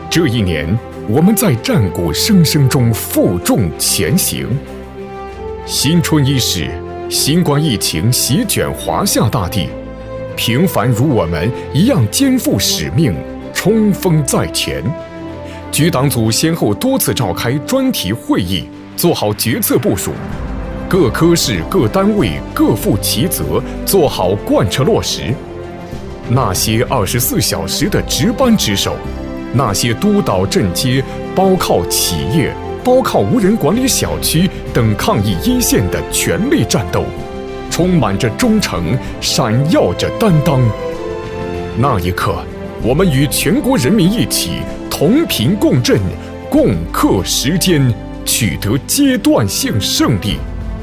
这一年，我们在战鼓声声中负重前行。新春伊始，新冠疫情席卷华夏大地，平凡如我们一样肩负使命，冲锋在前。局党组先后多次召开专题会议，做好决策部署，各科室、各单位各负其责，做好贯彻落实。那些24小时的值班值守，那些督导镇街、包靠企业、包靠无人管理小区等抗疫一线的全力战斗，充满着忠诚，闪耀着担当。那一刻，我们与全国人民一起同频共振，共克时艰，取得阶段性胜利。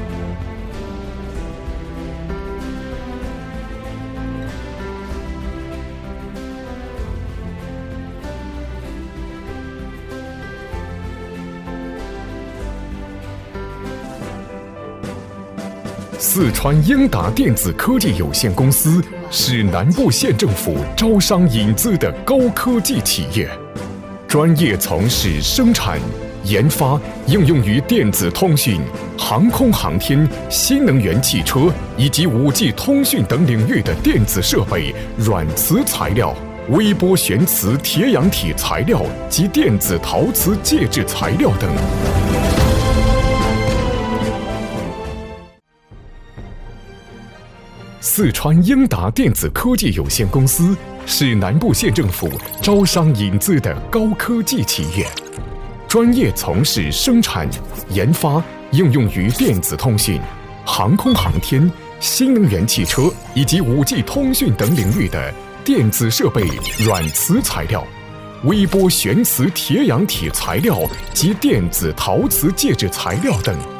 四川英达电子科技有限公司是南部县政府招商引资的高科技企业，专业从事生产、研发、应用于电子通讯、航空航天、新能源汽车以及5G 通讯等领域的电子设备、软磁材料、微波旋磁铁氧体材料及电子陶瓷介质材料等。四川英达电子科技有限公司是南部县政府招商引资的高科技企业，专业从事生产、研发、应用于电子通讯、航空航天、新能源汽车以及5G 通讯等领域的电子设备、软磁材料、微波旋磁铁氧体材料及电子陶瓷介质材料等。